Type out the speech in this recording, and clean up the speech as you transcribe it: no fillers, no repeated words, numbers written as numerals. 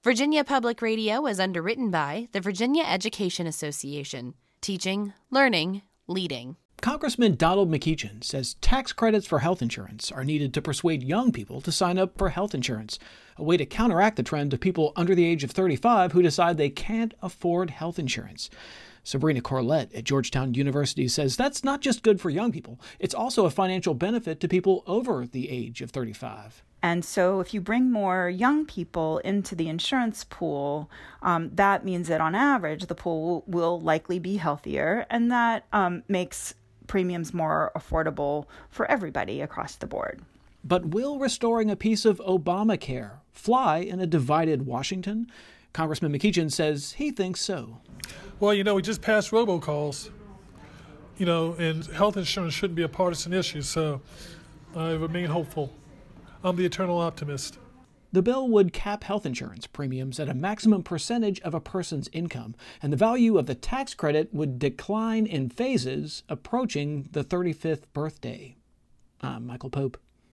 Virginia Public Radio is underwritten by the Virginia Education Association. Teaching, learning, leading. Congressman Donald McEachin says tax credits for health insurance are needed to persuade young people to sign up for health insurance, a way to counteract the trend of people under the age of 35 who decide they can't afford health insurance. Sabrina Corlett at Georgetown University says that's not just good for young people, it's also a financial benefit to people over the age of 35. And so if you bring more young people into the insurance pool, that means that on average, the pool will likely be healthier, and that makes premiums more affordable for everybody across the board. But will restoring a piece of Obamacare fly in a divided Washington? Congressman McEachin says he thinks so. Well, we just passed robocalls, and health insurance shouldn't be a partisan issue, so I remain hopeful. I'm the eternal optimist. The bill would cap health insurance premiums at a maximum percentage of a person's income, and the value of the tax credit would decline in phases approaching the 35th birthday. I'm Michael Pope.